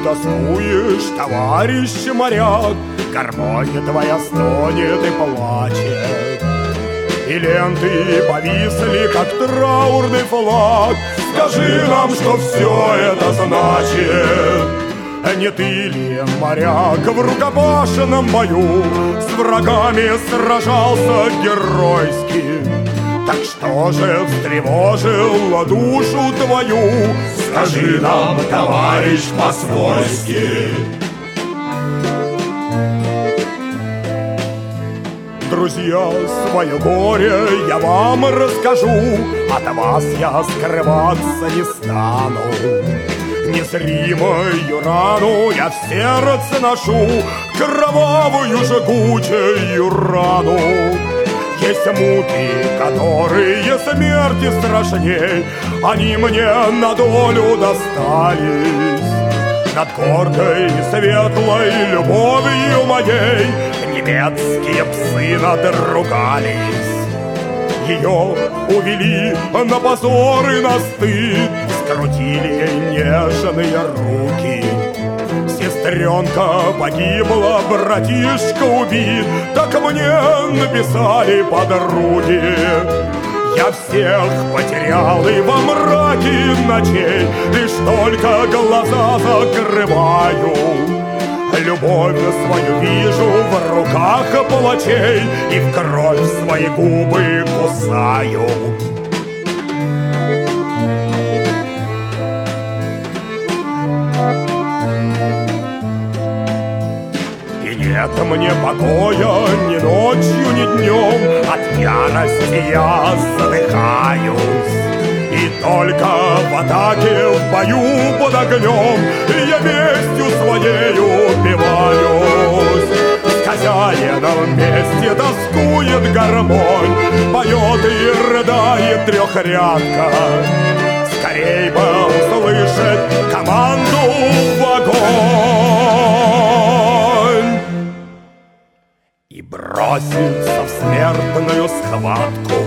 тоскуешь, товарищ моряк, гармония твоя стонет и плачет, и ленты повисли, как траурный флаг. Скажи нам, что все это значит. Не ты ли, моряк, в рукопашном бою с врагами сражался геройски? Так что же встревожило душу твою? Скажи нам, товарищ, по-свойски. Друзья, свое горе я вам расскажу, от вас я скрываться не стану. Незримую рану я в сердце ношу, кровавую жгучую рану. Есть муки, которые смерти страшней, они мне на долю достались. Над гордой и светлой любовью моей немецкие псы надругались. Ее увели на позор и на стыд, скрутили ей нежные руки. Сестренка погибла, братишка убит, так мне написали подруги. Я всех потерял и во мраке ночей лишь только глаза закрываю. Любовь свою вижу в руках палачей и в кровь свои губы кусаю. И нет мне покоя ни ночью, ни днем, от ярости я задыхаюсь. И только в атаке, в бою под огнем я местью своей упиваюсь. С хозяином вместе тоскует гармонь, поет и рыдает трехрядка. Скорей бы услышать команду в огонь и броситься в смертную схватку.